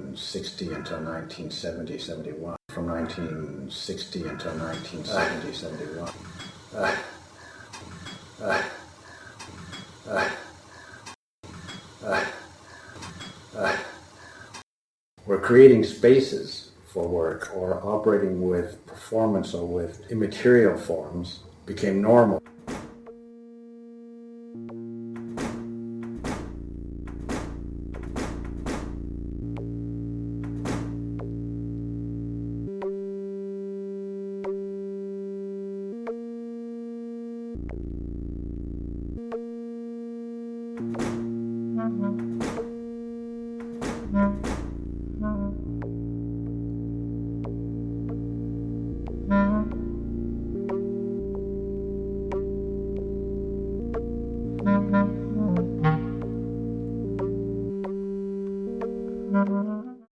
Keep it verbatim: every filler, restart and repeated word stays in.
sixty until nineteen seventy, seventy-one. From nineteen sixty until nineteen seventy, seventy-one. Uh, uh, uh, uh, uh. We're creating spaces for work, or operating with performance or with immaterial forms became normal. Mm-hmm.